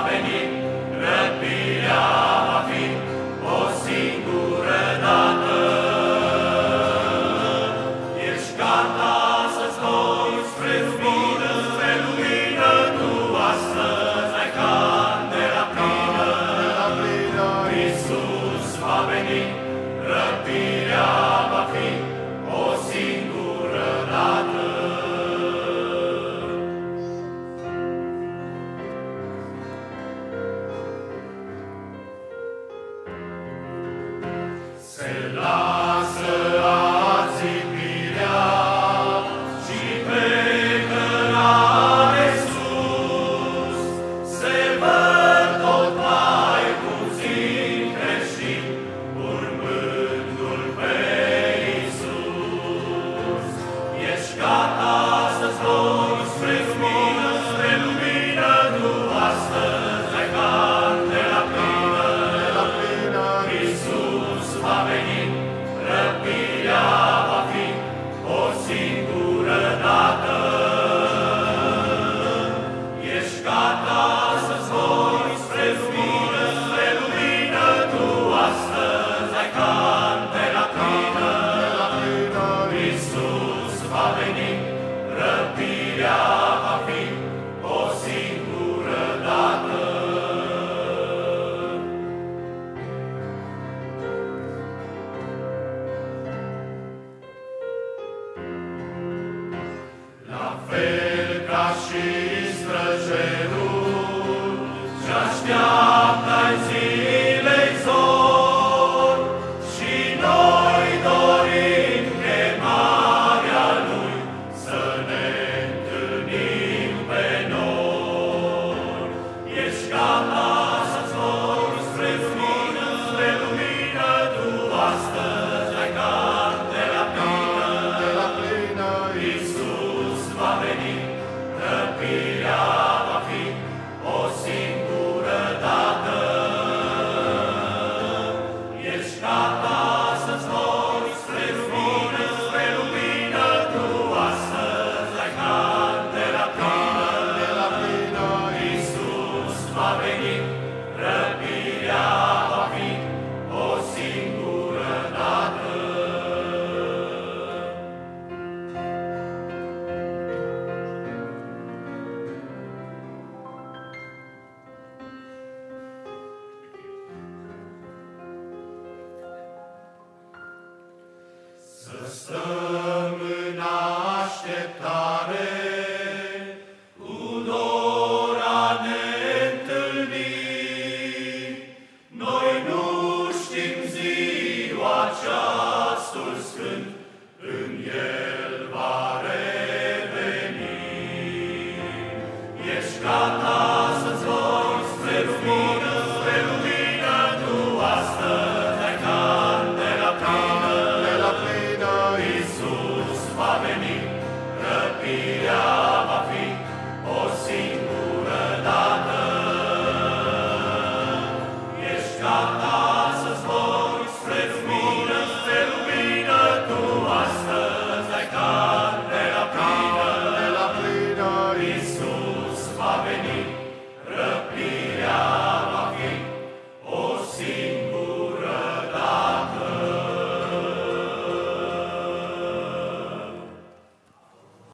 veni, răpirea va fi o singură dată. Ești gata să-ți doi spre lumină, tu astăzi ai candela plină. Iisus va veni, răpirea va fi o singură dată. Se lasă ațipirea și pe cărare sus, se văd tot mai puțin creștini, urmându-L pe Iisus. Ești gata să-ți doi spre lumină, tu astăzi ai candela plină. Iisus va veni, răpirea va fi o singură dată. Ești gata să-ți doi spre lumină, tu astăzi ai candela plină. Iisus va veni, răpirea va fi o singură dată. La fel ca și străjerul ce-așteaptă-ai zilei zor, și noi dorim chemarea Lui să ne întâlnim pe noi. Ești gata să-ți doi spre lumină, tu astăzi ai candela plină. Iisus va veni, răpirea va fi o singură dată. Ești gata să-ți doi spre lumină, tu astăzi ai candela plină. Iisus va veni, răpirea va fi o singură dată. Să stăm în așteptare, cu dor a ne întâlni. Noi nu știm ziua, ceasul sfânt, când El va reveni. Ești gata să-ți doi spre lumină, tu astăzi ai candela plină. Iisus va veni, răpirea va fi o singură dată. Ești gata